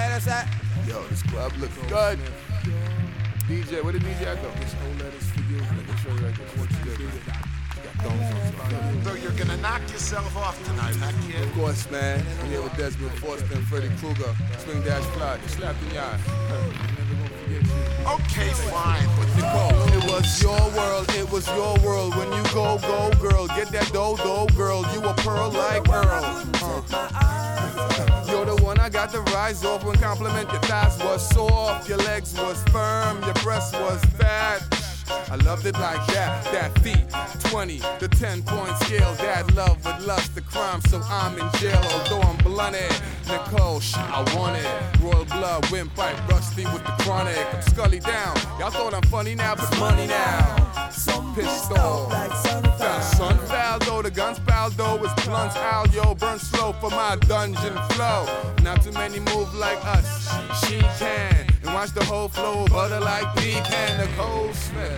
that's that. Yo, this club looks good. DJ, where the DJ go? This whole letter's for you. Let me show you like this. What's good, man? So you're gonna knock yourself off tonight, huh, kid? Of course, man. I'm here with Desmond Foster and Freddy Krueger. Swing dash fly. Slap in your eye. Okay, fine, but Nicole, it was your world, it was your world. When you go, go, girl. Get that dough, girl. You a pearl like Earl. You're the one I got to rise off when compliment your thighs was soft, your legs was firm, your breast was fat. I loved it like that, that feet, 20, the 10-point scale, that love with lust, the crime, so I'm in jail, although I'm blunted. Nicole, I want it, royal blood, windpipe, rusty with the chronic, I'm Scully down, y'all thought I'm funny now, but money now. Pistol, sunfowl though, the guns foul though, it's blunts out, yo, burn slow for my dungeon flow. Not too many move like us, she can, and watch the whole flow, butter like pecan, Nicole Smith.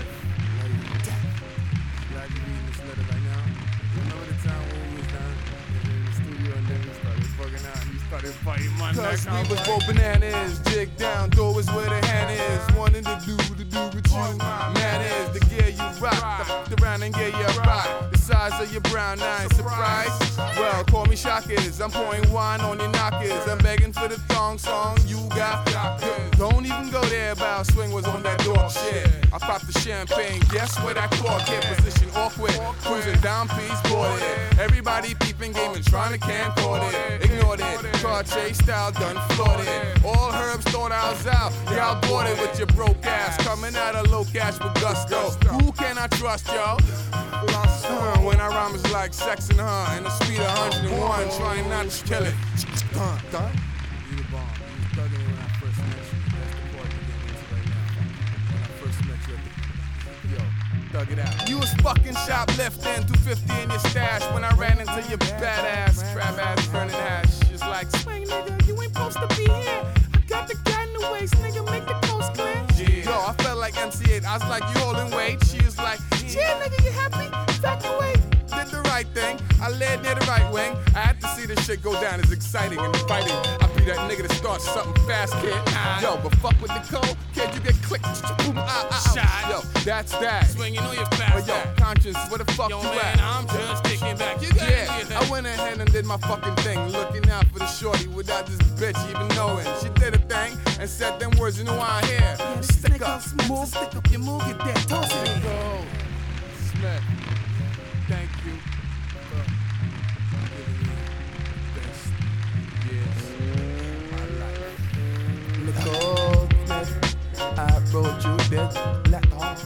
Glad you're reading this letter right now. Remember the time when we was down in the studio and then we started fucking out and you started fighting my neck. Cause we was both bananas, jig down, door is where the hand is. Wanting to do with you, man is the gear you rock. I fucked around and gave you a rock. The size of your brown eyes, surprise. Well, call me shockers, I'm pouring wine on your knockers. I'm begging for the thong song you got. Don't even go there, bow swing was on that door shit. I popped the champagne, guess where that cork hit? Position awkward, cruising down piece, boarded it. Everybody peeping, gaming, trying to camcord it. Ignored it, car chase style, done floored it. All herbs thought I was out, y'all bought it with your broke ass. Coming out of low cash with gusto. Who can I trust, yo? When I rhyme is like sex and her, and the speed of 101, trying not to kill it. You the bomb. You was thugging it when I first met you. That's the part you're getting into right now. When I first met you at the... Yo, thug it out. You was fucking shoplifting, 250 in your stash when I ran into your badass, crab ass burning hash. Just like, swing nigga, you ain't supposed to be here. I got the guy in the waist, nigga, make the coast clear. Yeah. Yo, I felt like MC8. I was like, you holding weight? She was like, yeah, nigga, you happy? Evacuate. Did the right thing. I led near the right wing. I had to see this shit go down. It's exciting and fighting. I be that nigga to start something fast, kid. Yo, but fuck with Nicole, kid, you get clicked. Boom, Shot. Yo, that's that. Swinging on your fast. But yo, conscience, where the fuck Yo, you man, at? I'm just kicking back. You got Yeah, I went ahead and did my fucking thing, looking out for the shorty without this bitch even knowing. She did a thing and said them words you know I hear. Stick up, move, stick up your move, get that toss it. Go, Smith. Thank you for giving me the best years of my life. Nicole Smith, I wrote you this letter.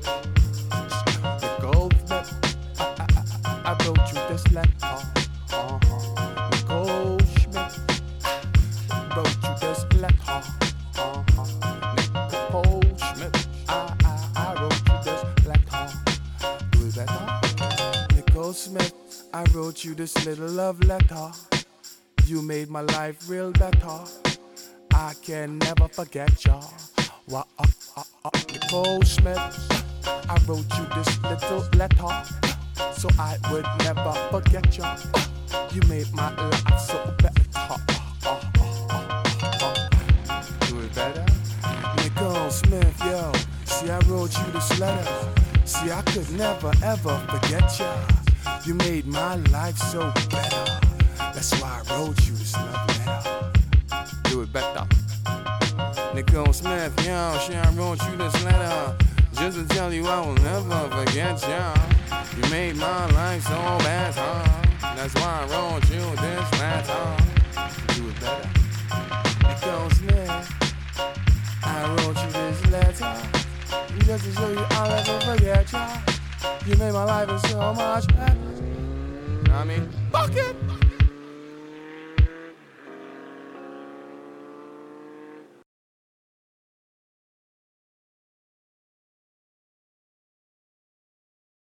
Nicole Smith, I wrote you this letter. Nicole Smith, wrote you this letter. Nicole Smith, I wrote you this letter. Do it better. Nicole Smith, I wrote you this little love letter. You made my life real better. I can never forget ya. Nicole Smith, I wrote you this little letter, so I would never forget ya. You made my life so better. Do it better? Nicole Smith, yo, see I wrote you this letter. See I could never ever forget ya. You made my life so better. That's why I wrote you this love letter. Do it better. Nicole Smith, yo, she I wrote you this letter just to tell you I will never forget ya. You made my life so better. That's why I wrote you this letter. Do it better. Nicole Smith, I wrote you this letter just to show you I'll never forget ya. You made my life so much better. Know what I mean? Fuck it.